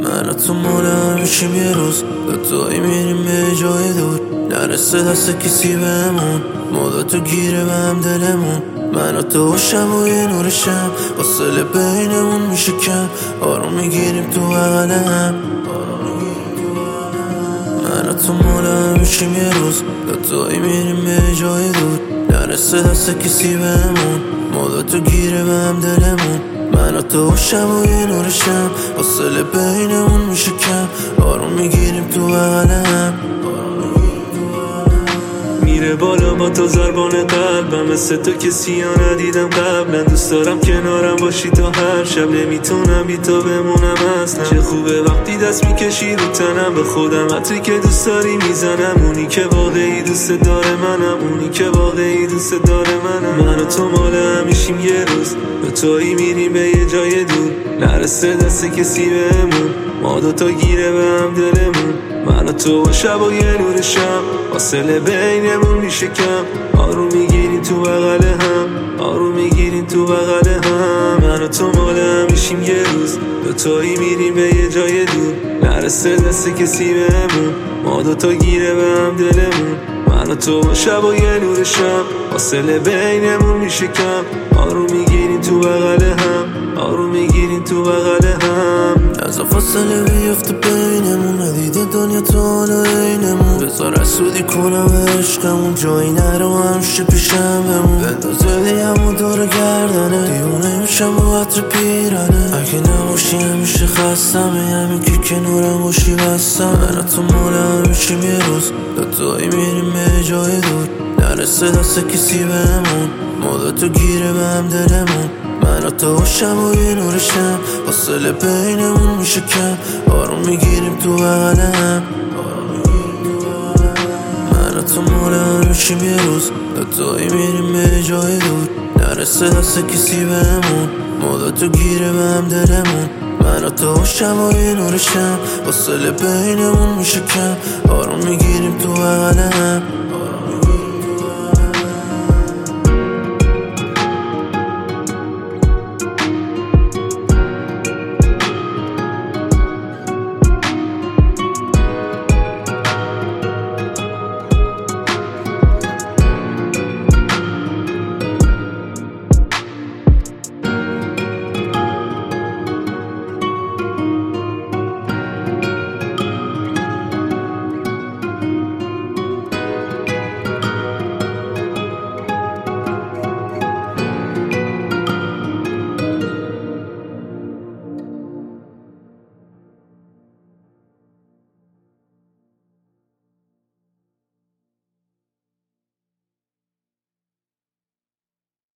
من و تو مال هم میشیم یه روز دوتایی میریم به جای دور نرسه دست کسی بهمون ما تو گیره به هم دلمون من و تو و شب و یه نور شب فاصله بینمون میشه کم آروم میگیریم تو بغل هم من و تو مال هم میشیم یه روز دوتایی میریم به جای دور نرسه دست کسی بهمون ما تو گیره به هم دلمون من و تو و شب و یه نور شب فاصله بینمون میشه کم آروم میگیریم تو بغل هم میره بالا با تو ضربان قلبم مثل تو کسی ها ندیدم قبلا دوست دارم کنارم باشی تا هر شب نمیتونم بی تو بمونم اصلا چه خوبه وقتی دست میکشی رو تنم به خودم عطری که دوست داری میزنم اونی که واقعی دوست داره منم اونی که واقعی دوست داره منم من و تو مال همیشیم یه روز دوتایی میریم به یه جای دور نرسه دست کسی بهمون ما دوتا گیره به هم دلمون من و تو و شب و یه نور شب فاصله بینمون میشه کم آروم میگیریم تو بغل هم آروم میگیریم تو بغل هم من و تو مال همیشیم یه روز دوتایی میریم به یه جای دور نرسه دست کسی بهمون ما دوتا گیره به هم دلمون من و تو و شب و یه نور شب فاصله بینمون میشه کم آروم میگیریم تو بغل هم آروم میگیریم تو بغل هم از فاصله بیفته بینمون ندیده دنیا تو حالا اینمون بذار از سودی کنم عشقمون جایی نرو همشه پیشم بمون بندازه دیگم و دور گردنه دیونه میشم با عطر پیرانه اگه نباشی همیشه خستم همین که کنارم باشی بستم من و تو مال همیشیم یه روز دوتایی میریم به جای دور نرسه دست کسی بهمون ما تو گیره به هم دلمون من و تو و شب و یه نور شب فاصله بینمون میشه کم آروم میگیریم تو بغل هم من و تو مال همیشیم یه روز دوتایی میریم به جای دور نرسه دست کسی بهمون ما تو گیره به هم دلمون من و تو و شب و یه نور شب فاصله بینمون میشه کم آروم میگیریم تو بغل هم آروم میگیریم تو بغل هم من و تو مال همیشیم یه روز دوتایی میریم به جای دور نرسه دست کسی بهمون ما تو گیره به هم دلمون من و تو و شب و یه نور شب فاصله بینمون میشه کم آروم میگیریم تو بغل هم